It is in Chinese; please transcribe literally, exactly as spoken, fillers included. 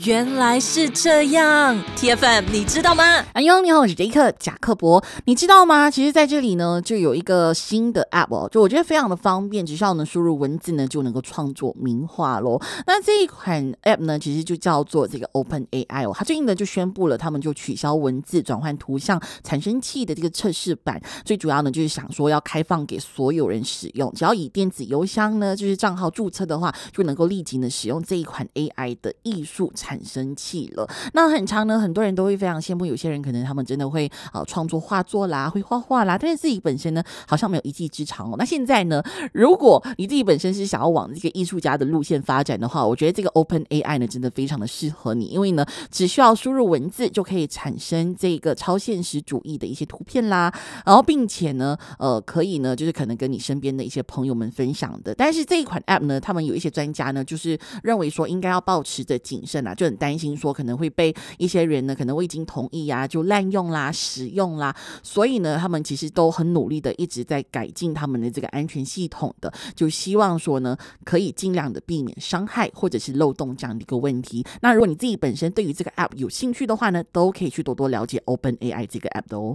原来是这样 ，T F M 你知道吗？ 安妞你好，我是杰克贾克伯。你知道吗？其实在这里呢，就有一个新的 App 哦，就我觉得非常的方便，只需要呢输入文字呢就能够创作名画咯。那这一款 App 呢，其实就叫做这个 OpenAI 哦，它最近呢就宣布了，他们就取消文字转换图像产生器的这个测试版，最主要呢就是想说要开放给所有人使用，只要以电子邮箱呢就是账号注册的话，就能够立即呢使用这一款 A I 的艺术产生器了。那很常呢，很多人都会非常羡慕，有些人可能他们真的会呃创作画作啦，会画画啦，但是自己本身呢好像没有一技之长哦。那现在呢，如果你自己本身是想要往这个艺术家的路线发展的话，我觉得这个 OpenAI 呢真的非常的适合你，因为呢只需要输入文字就可以产生这个超现实主义的一些图片啦，然后并且呢呃可以呢就是可能跟你身边的一些朋友们分享的。但是这一款 App 呢，他们有一些专家呢就是认为说应该要保持着谨慎啊，就很担心说可能会被一些人呢可能未经同意啊就滥用啦使用啦，所以呢他们其实都很努力的一直在改进他们的这个安全系统的，就希望说呢可以尽量的避免伤害或者是漏洞这样的一个问题。那如果你自己本身对于这个 App 有兴趣的话呢，都可以去多多了解 OpenAI 这个 App 的哦。